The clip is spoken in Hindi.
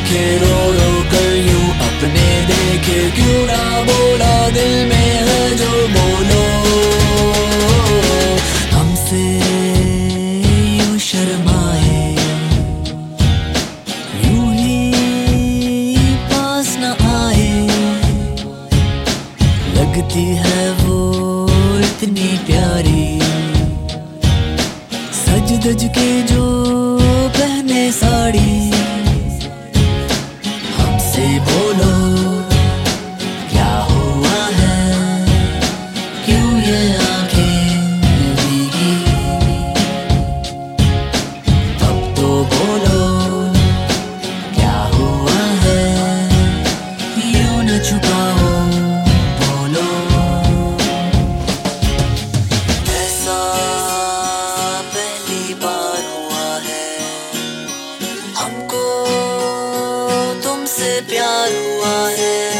आंखें रो रो कर यूं अपने देखे, क्यों ना बोला दिल में है जो बोलो। हमसे यूं शर्माए, यूं ही पास न आए, लगती है वो इतनी प्यारी, सज धज के जो पहने साड़ी। हमसे बोलो क्या हुआ है, क्यों ये आंखें भीगी। अब तो बोलो क्या हुआ है, यूं न छुपाओ बोलो। ऐसा पहली बार हुआ है, हमको तुमसे प्यार हुआ है।